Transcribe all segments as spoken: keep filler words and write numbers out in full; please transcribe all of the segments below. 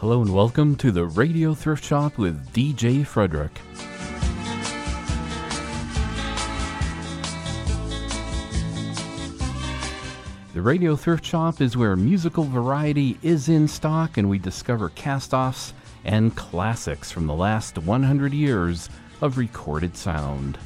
Hello and welcome to the Radio Thrift Shop with D J Frederick. The Radio Thrift Shop is where musical variety is in stock and we discover cast-offs and classics from the last one hundred years of recorded sound.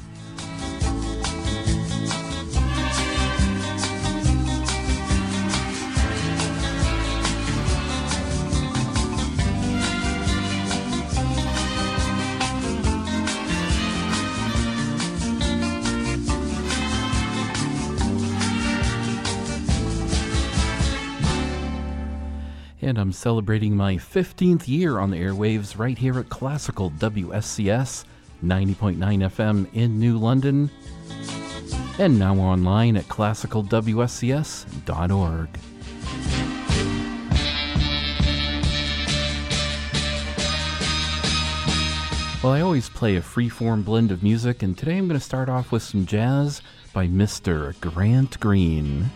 And I'm celebrating my fifteenth year on the airwaves right here at Classical W S C S ninety point nine F M in New London, and now online at classical w s c s dot org. Well, I always play a free-form blend of music, and today I'm going to start off with some jazz by Mister Grant Green.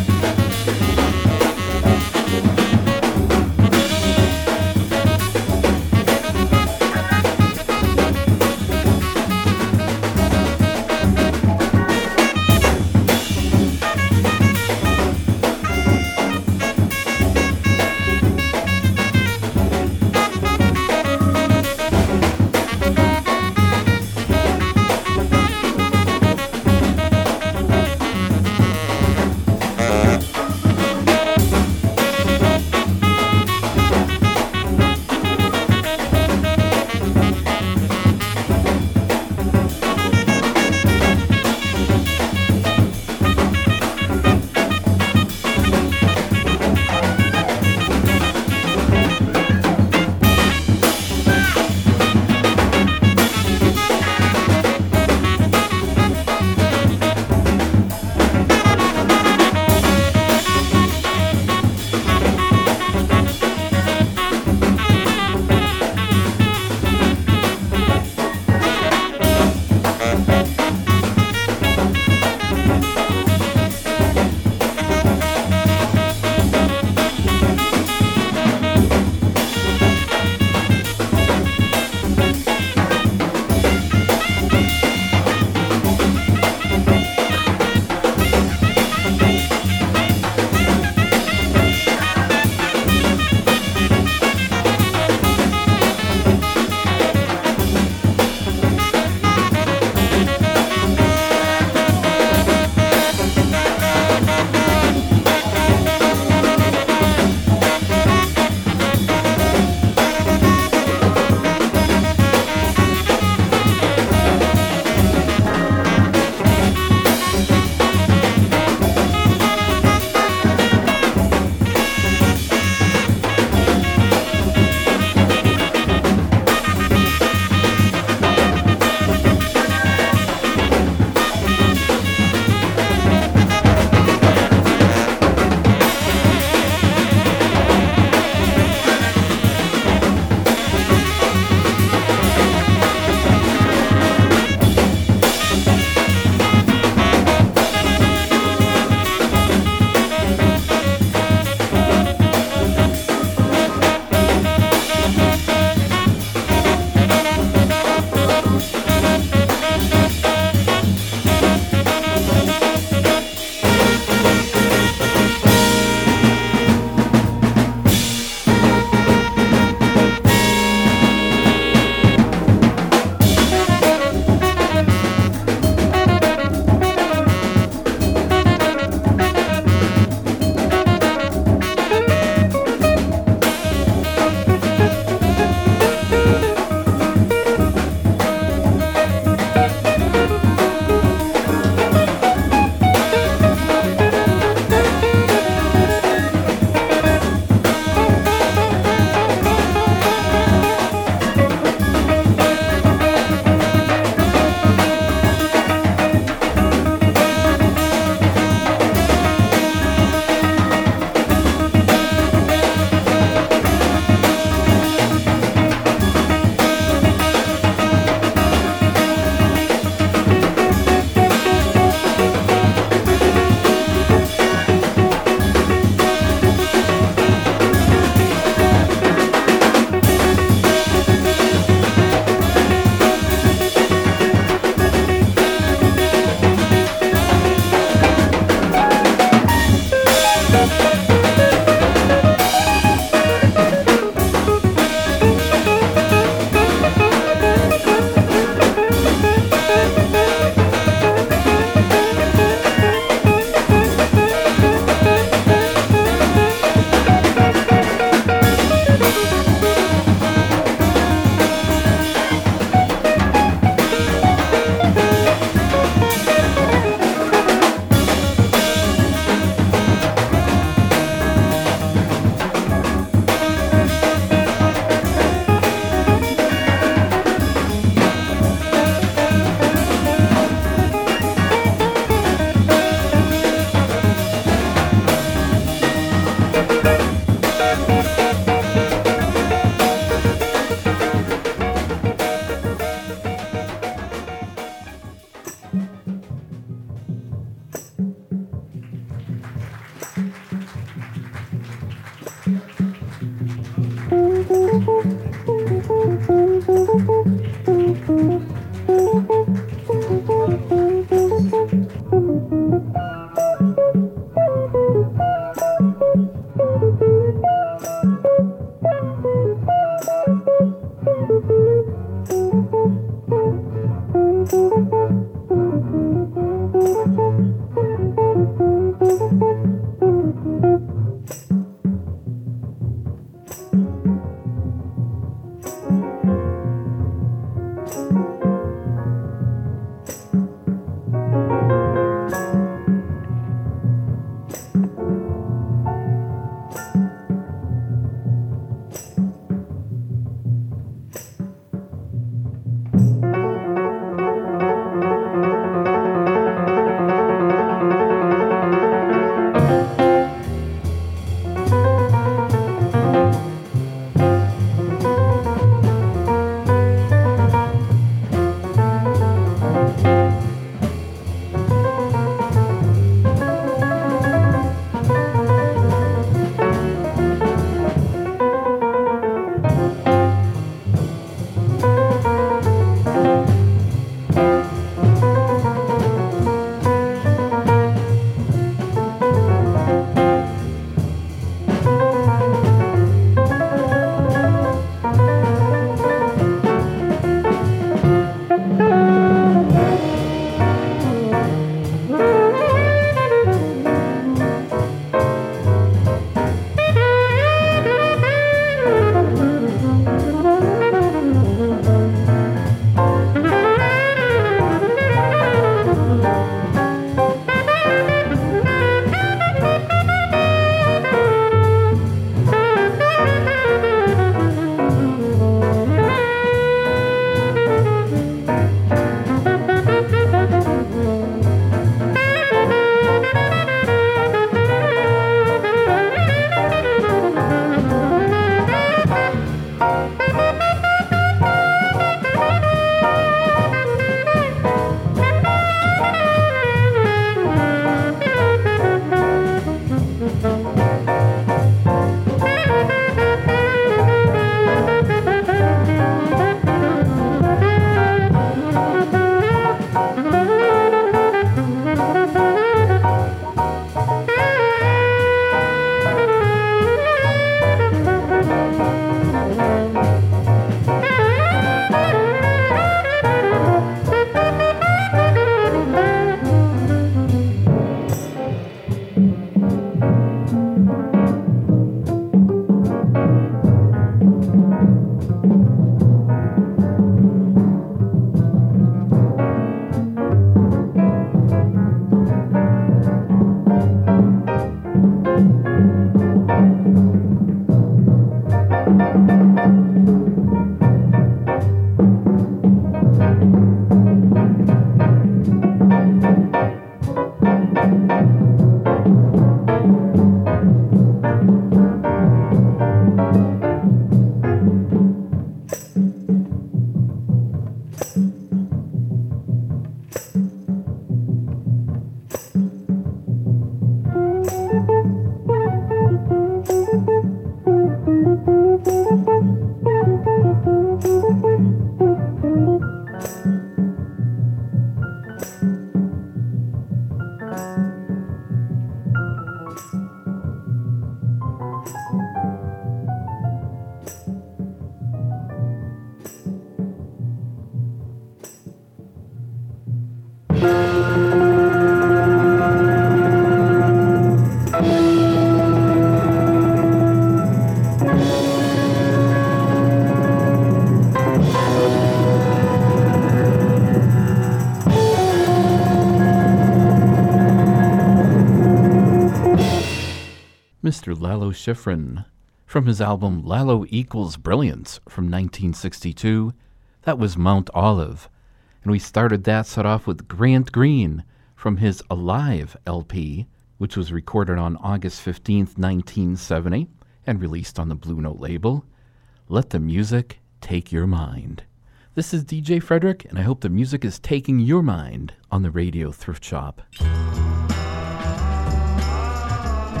Mister Lalo Schifrin, from his album Lalo Equals Brilliance from nineteen sixty-two. That was Mount Olive. And we started that set off with Grant Green from his Alive L P, which was recorded on August fifteenth, nineteen seventy, and released on the Blue Note label. Let the music take your mind. This is D J Frederick, and I hope the music is taking your mind on the Radio Thrift Shop.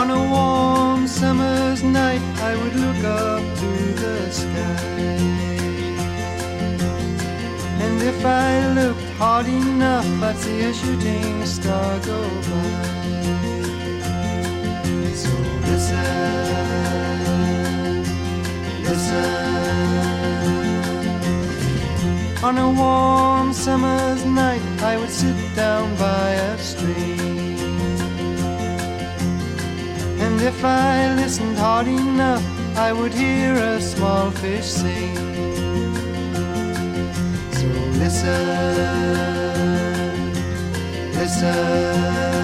On a warm summer's night I would look up to the sky, and if I looked hard enough I'd see a shooting star go by. So listen, listen. On a warm summer's night I would sit down by a stream, and if I listened hard enough I would hear a small fish sing. So listen, listen.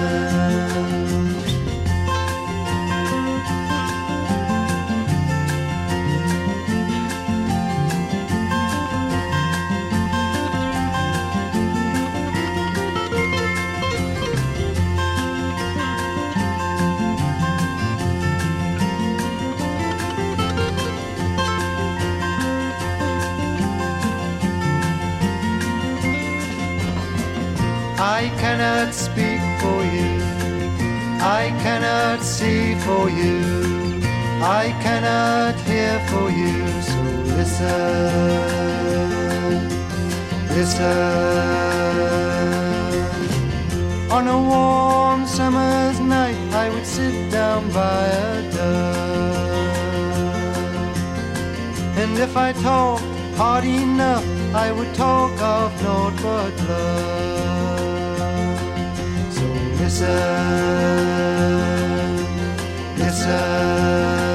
I cannot speak for you, I cannot see for you, I cannot hear for you. So listen, listen. On a warm summer's night I would sit down by a dove, and if I talked hard enough I would talk of naught but love. Listen, listen.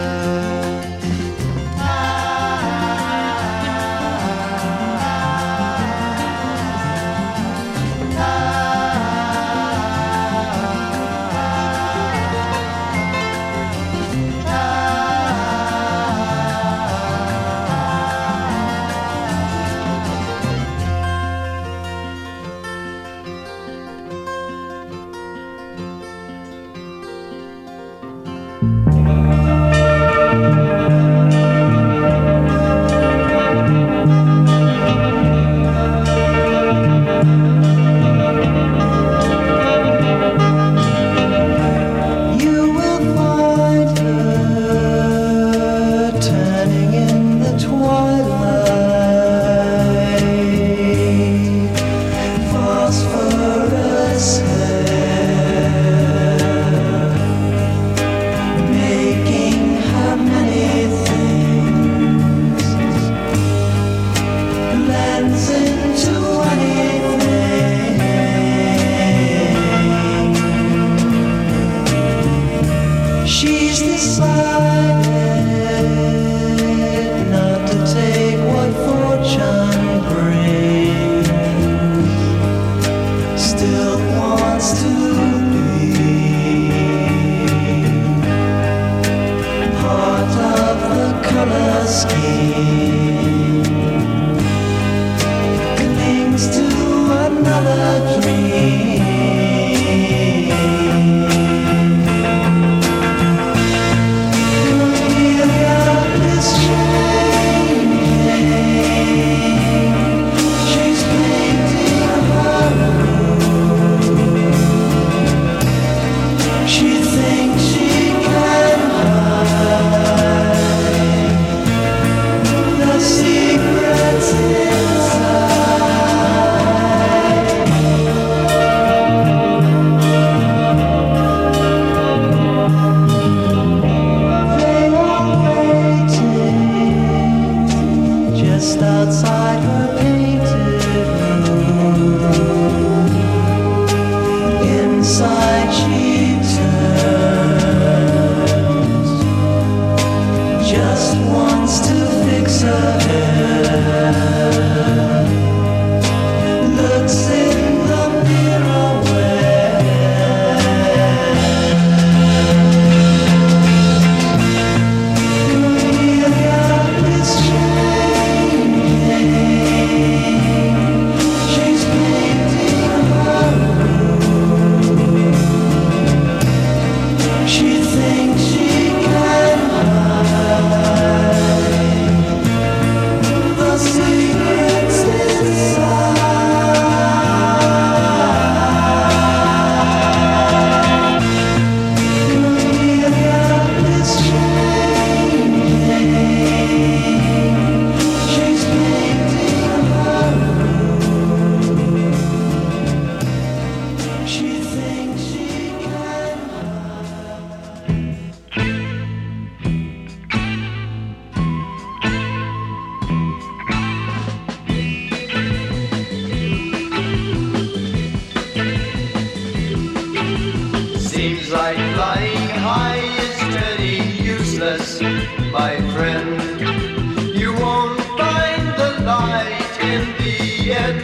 Seems like flying high is pretty useless, my friend. You won't find the light in the end.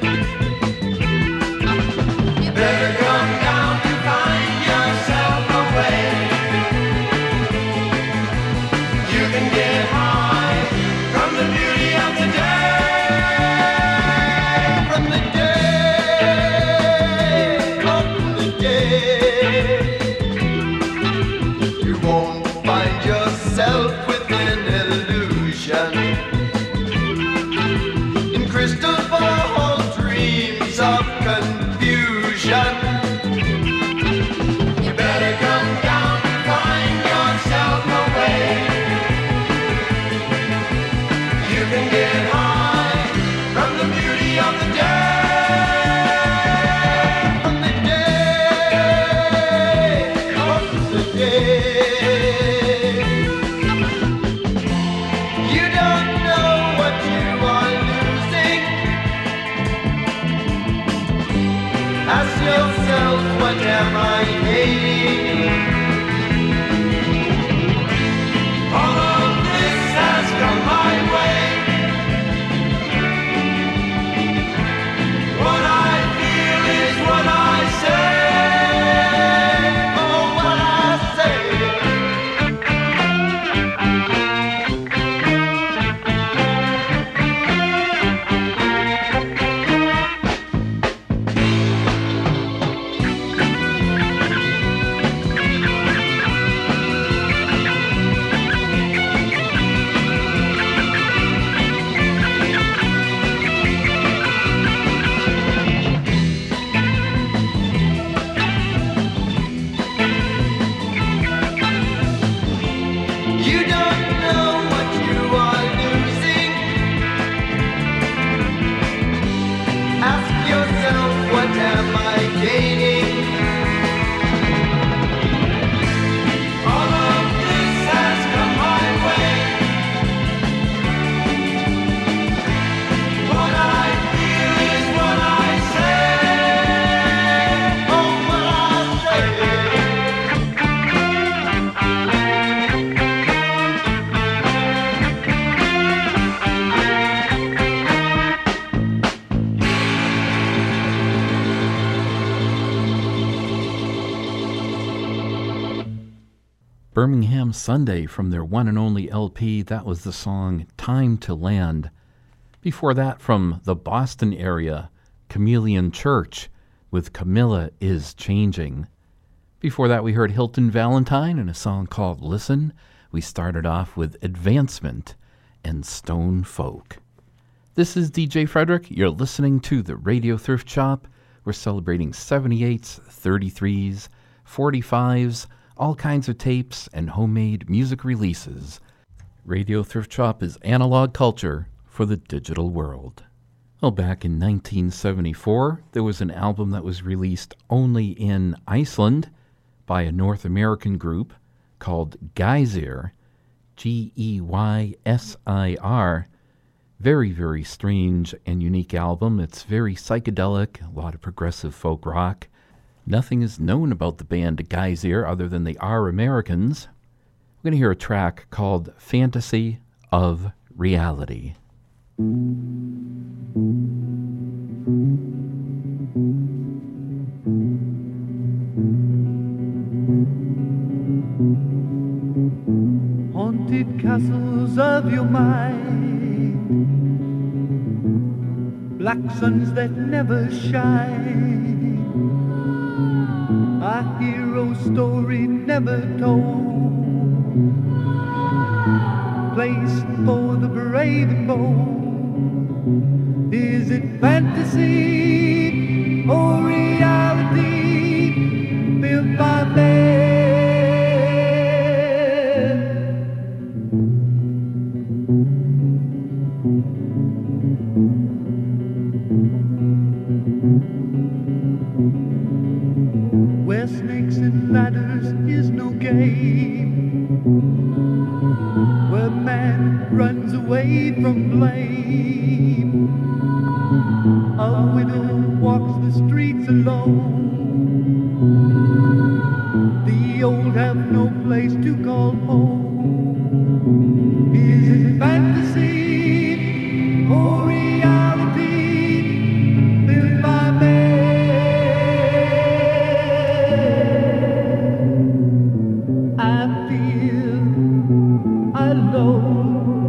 You better come down to find yourself a way. You can get high from the beauty of the day, from the day, from the day. You won't find yourself within illusion, in crystal ball dreams of confusion. You better come down and find yourself a way. You can get high from the beauty of the day, from the day, from the day. You don't know what you are losing. Ask yourself, what am I gaining? All of this has come my way. What I feel is what I say. Oh, what I say. You don't know what you are losing. Ask yourself, what am I gaining? All of this has come my way. What I feel is what I say. Oh, what I say. Birmingham Sunday from their one and only L P. That was the song Time to Land. Before that, from the Boston area, Chameleon Church with Camilla is Changing. Before that, we heard Hilton Valentine and a song called Listen. We started off with Advancement and Stone Folk. This is D J Frederick. You're listening to the Radio Thrift Shop. We're celebrating seventy-eights, thirty-threes, forty-fives, all kinds of tapes and homemade music releases. Radio Thrift Shop is analog culture for the digital world. Well, back in nineteen seventy-four, there was an album that was released only in Iceland by a North American group called Geysir, G E Y S I R. Very, very strange and unique album. It's very psychedelic, a lot of progressive folk rock. Nothing is known about the band Geysir other than they are Americans. We're going to hear a track called Fantasy of Reality. Haunted castles of your mind, black suns that never shine, a hero story never told, place for the brave and bold. Is it fantasy or reality built by man? Where snakes and ladders is no game, where man runs away from blame, a widow walks the streets alone, old have no place to call home. Is it fantasy or reality built by man? I feel alone.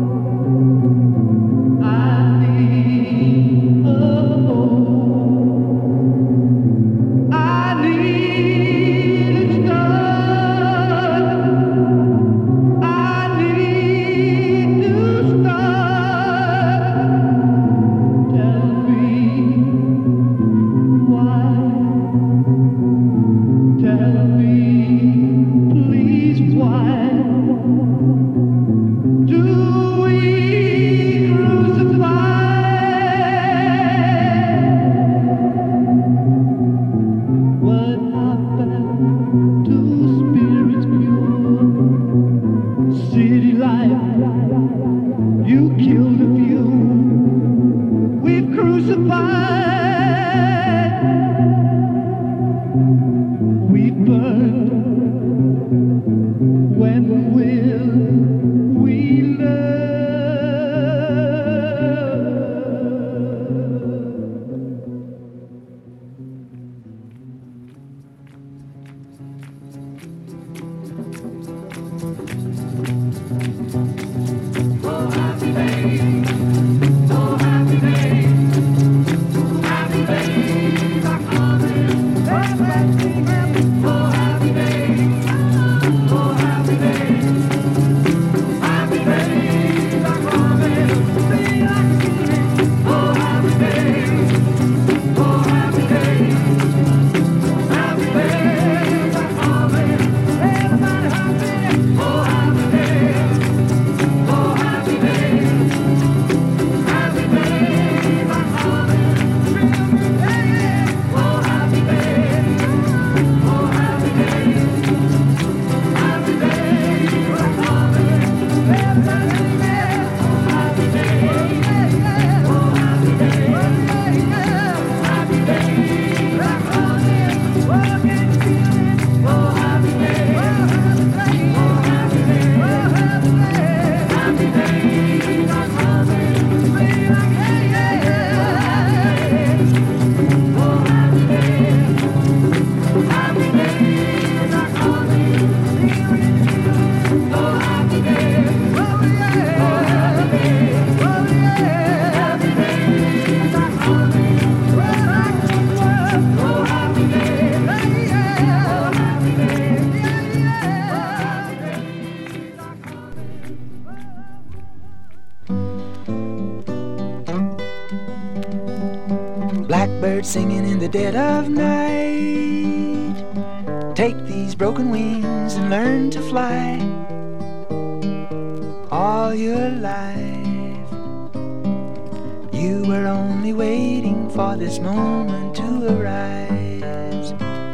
Singing in the dead of night. Take these broken wings and learn to fly. All your life you were only waiting for this moment to arise.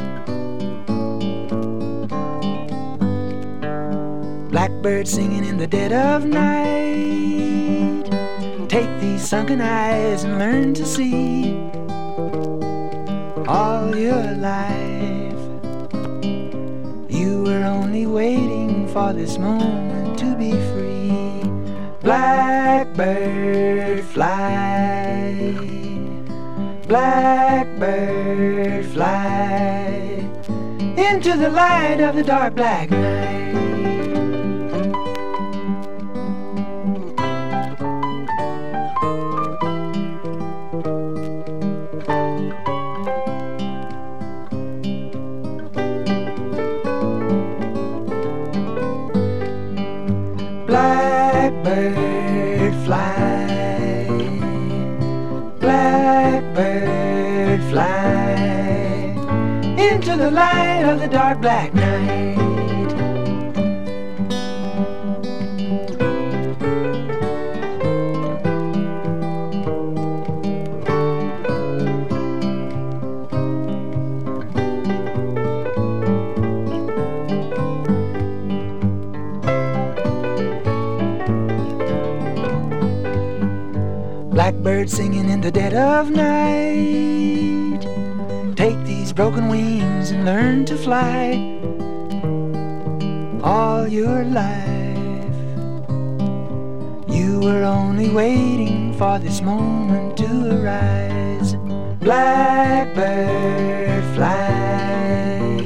Blackbird singing in the dead of night. Take these sunken eyes and learn to see. All your life you were only waiting for this moment to be free. Blackbird fly, blackbird fly into the light of the dark black night. Blackbird fly, blackbird fly into the light of the dark black night. Blackbird singing in the dead of night. Take these broken wings and learn to fly. all your life. You were only waiting for this moment to arise. Blackbird fly,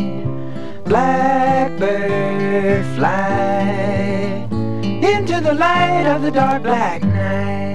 blackbird fly into the light of the dark black night.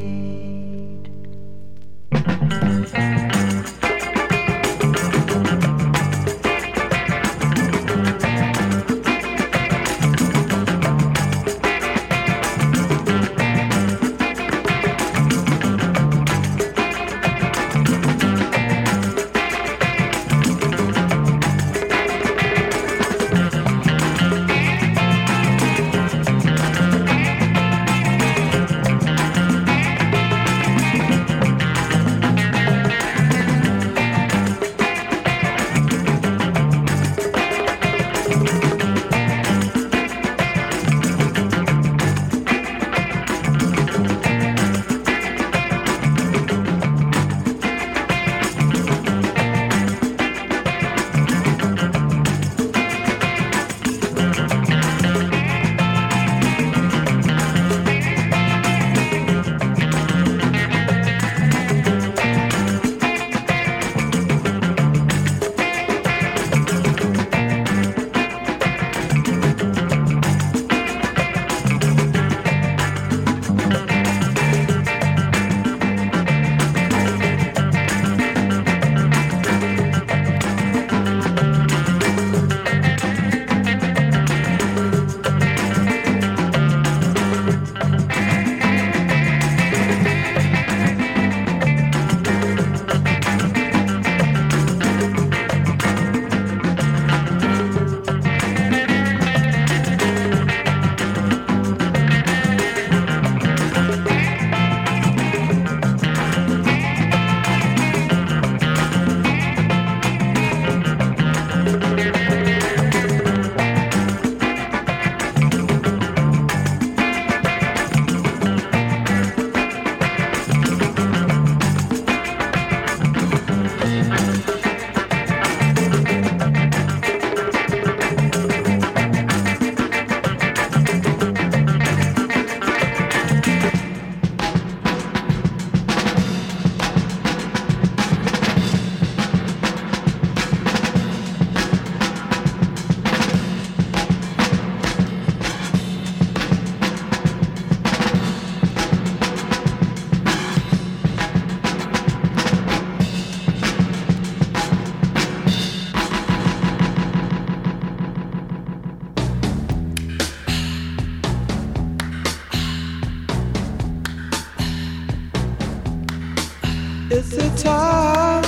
It's the time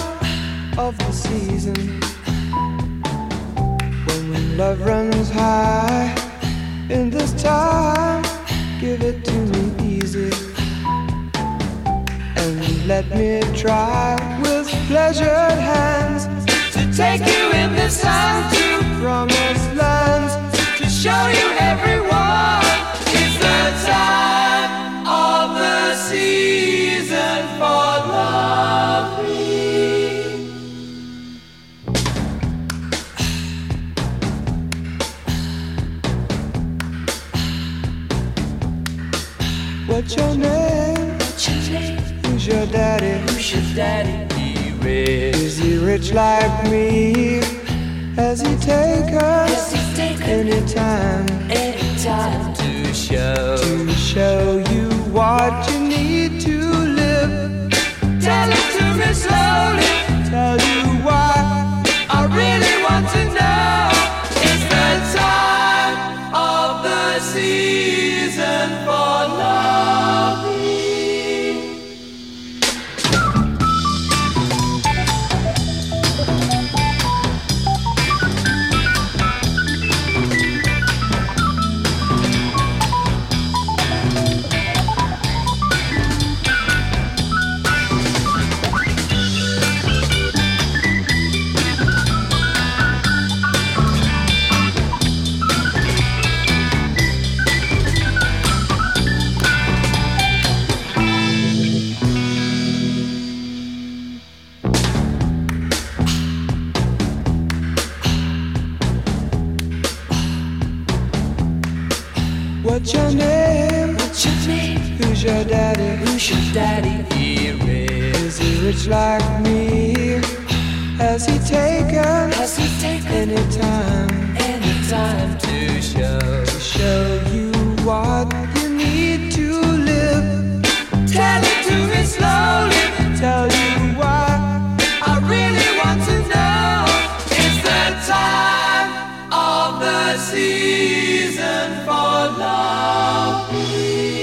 of the season when love runs high. In this time, give it to me easy and let me try with pleasured hands to take you in this time to promised lands, to show you everyone. It's the time of the season for loving. What's your name? What's your name? Who's your daddy? Who's your daddy? He rich. Is he rich like me? Has he take us anytime? Anytime to show to show you what you need to live. Tell it to me slowly. Tell you why I really want to know. It's the time of the season for loving. What's your name? What's your name? Who's your daddy? Who's your daddy? He rich. Is he rich like me? Has he taken? Has he taken any time? Any time to show? To show you what you need to live. Tell it to me slowly. Tell you why I really want to know. It's the time of the season for loving.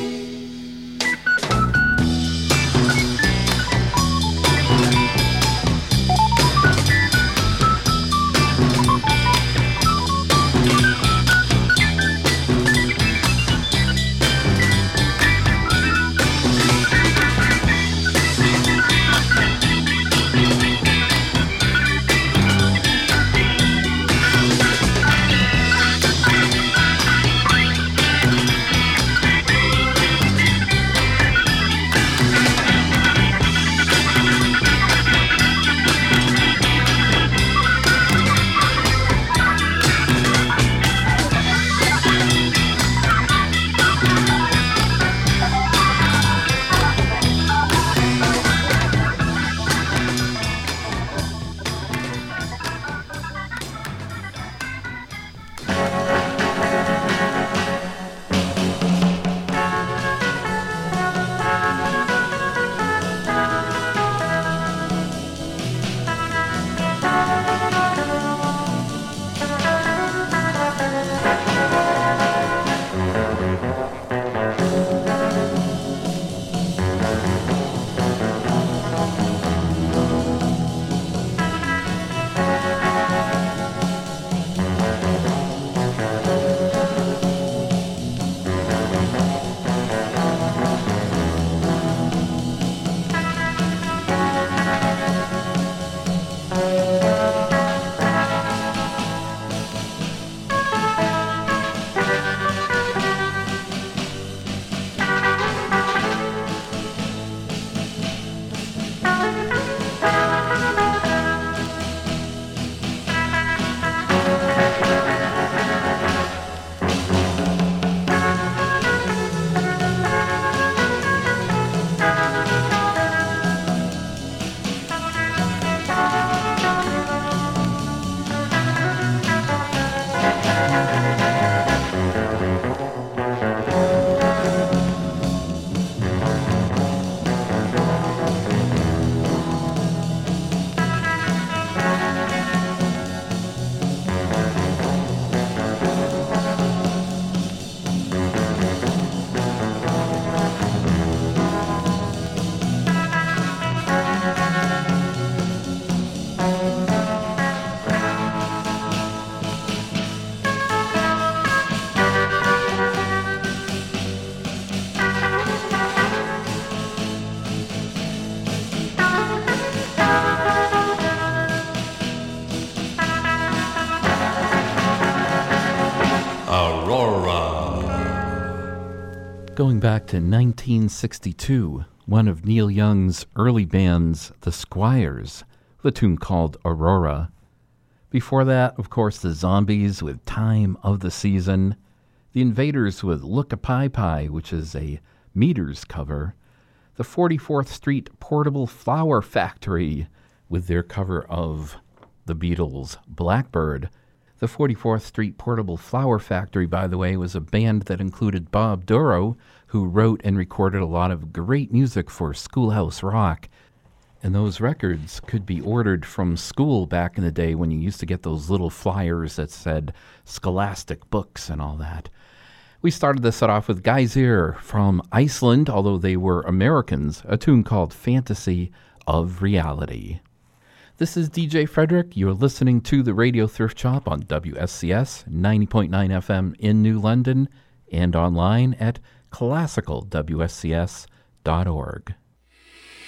Going back to nineteen sixty-two, one of Neil Young's early bands, The Squires, the tune called Aurora. Before that, of course, the Zombies with Time of the Season, the Invaders with Look-a-Pie-Pie, which is a Meters cover, the forty-fourth Street Portable Flower Factory with their cover of the Beatles' Blackbird. The forty-fourth Street Portable Flower Factory, by the way, was a band that included Bob Dorough, who wrote and recorded a lot of great music for Schoolhouse Rock. And those records could be ordered from school back in the day when you used to get those little flyers that said Scholastic books and all that. We started this set off with Geysir from Iceland, although they were Americans, a tune called Fantasy of Reality. This is D J Frederick. You're listening to the Radio Thrift Shop on W S C S ninety point nine F M in New London and online at classical W S C S dot org.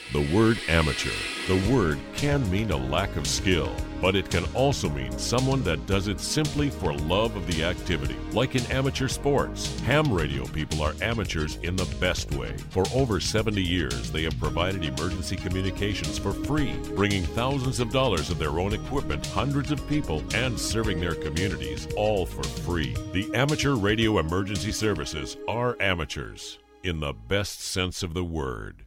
The word amateur. The word can mean a lack of skill, but it can also mean someone that does it simply for love of the activity. Like in amateur sports, ham radio people are amateurs in the best way. For over seventy years, they have provided emergency communications for free, bringing thousands of dollars of their own equipment, hundreds of people, and serving their communities, all for free. The Amateur Radio Emergency Services are amateurs, in the best sense of the word.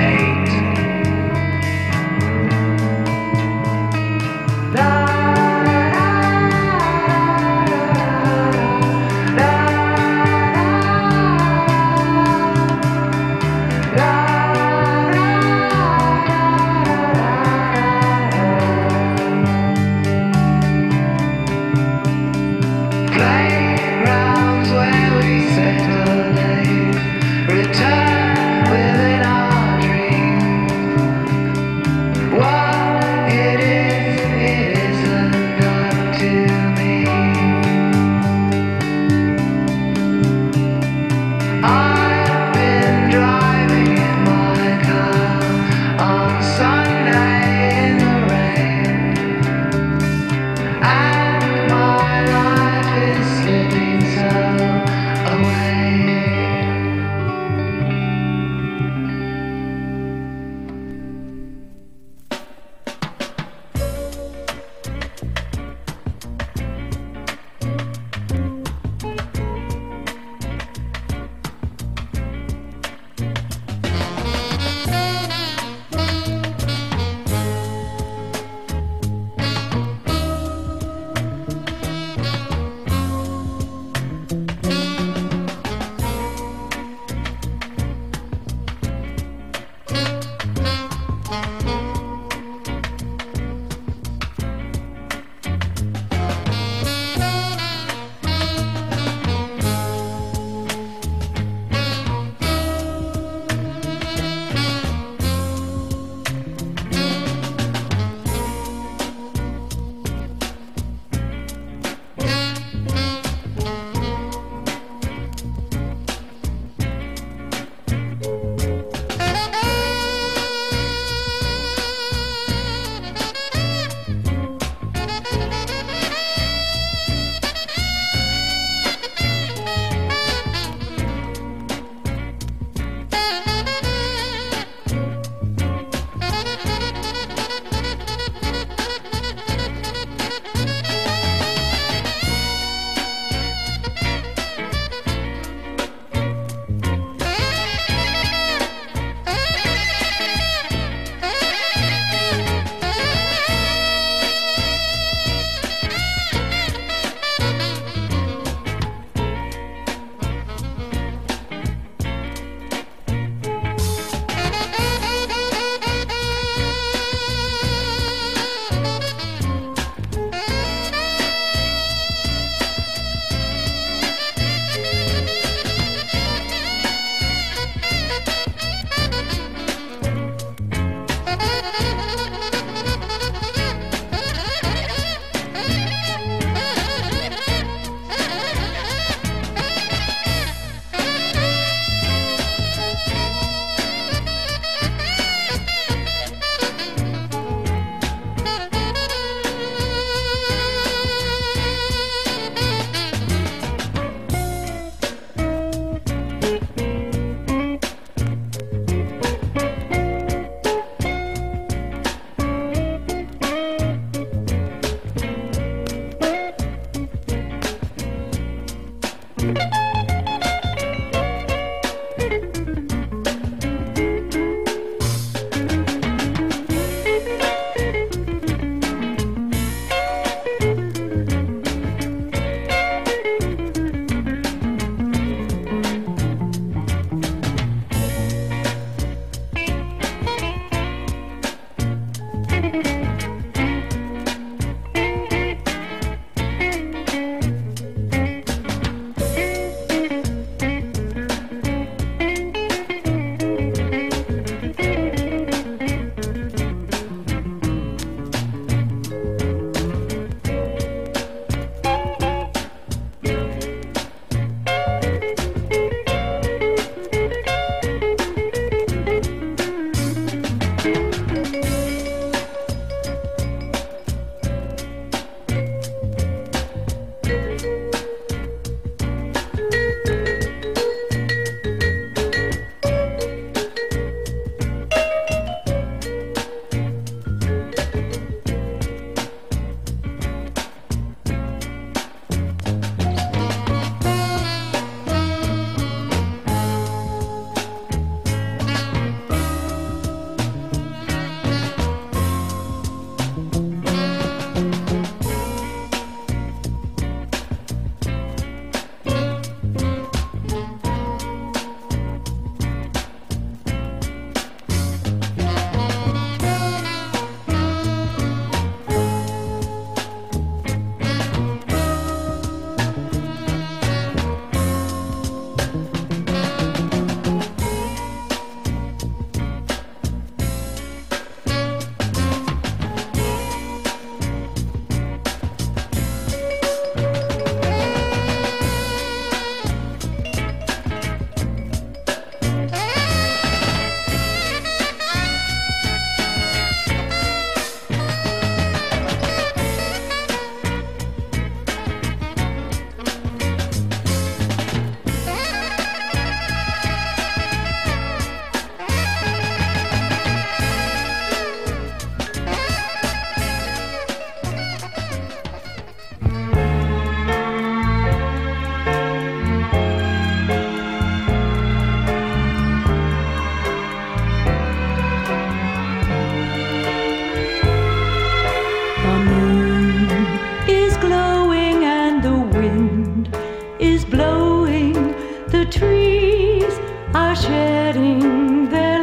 seventy-eight. the trees are shedding their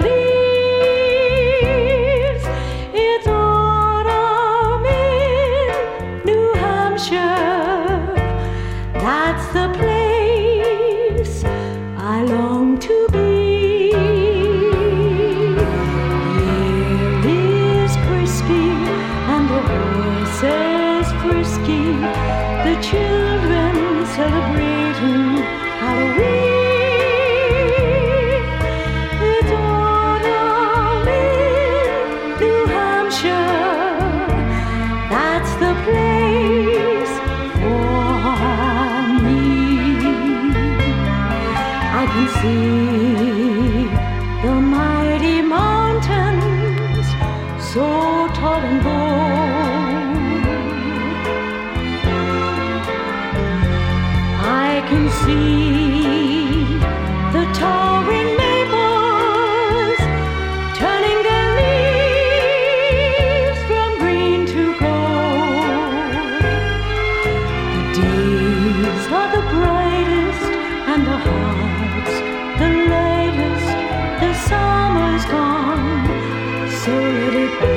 leaves. It's autumn in New Hampshire. That's the place I long to be. Here is crispy and the horses frisky, the children celebrating Halloween. It's autumn in New Hampshire. That's the place for me. I can see the mighty mountains so tall and bold. I can see the towering maples turning their leaves from green to gold. The days are the brightest and the hearts the lightest. The summer's gone, so let it be.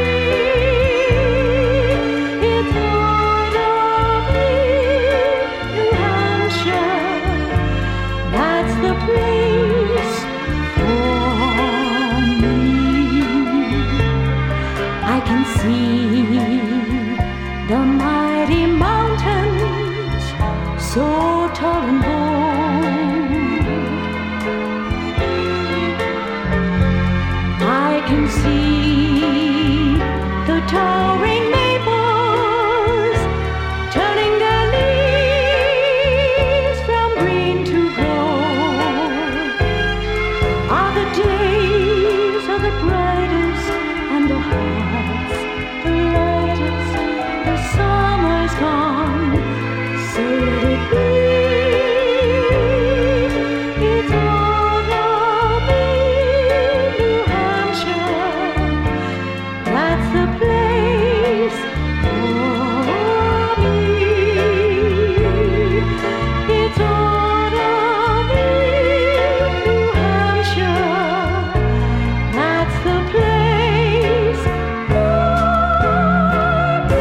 It's autumn in New Hampshire. That's the place for me. I can see the mighty mountains so tall and bold. I can see the towering maples turning their leaves from green to gold. Are the days are the brightest and the hearts the lightest. The summer's gone, so let it be. It's autumn in New Hampshire. That's the place for me. It's autumn in New Hampshire. That's the place for me.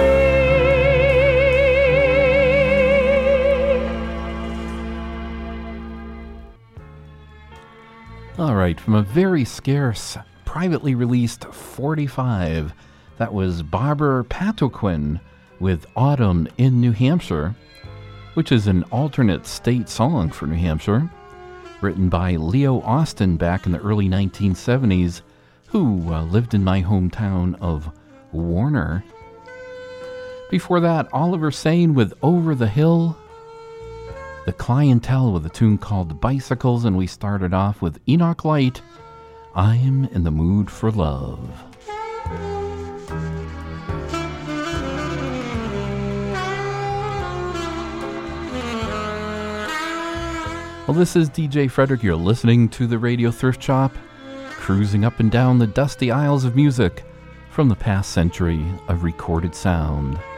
All right, from a very scarce, privately released forty-five, that was Barbara Patoquin with Autumn in New Hampshire, which is an alternate state song for New Hampshire, written by Leo Austin back in the early nineteen seventies, who uh, lived in my hometown of Warner. Before that, Oliver Sane with Over the Hill, The Clientele with a tune called Bicycles, and we started off with Enoch Light, I'm in the Mood for Love. Well, this is D J Frederick. You're listening to the Radio Thrift Shop, cruising up and down the dusty aisles of music from the past century of recorded sound.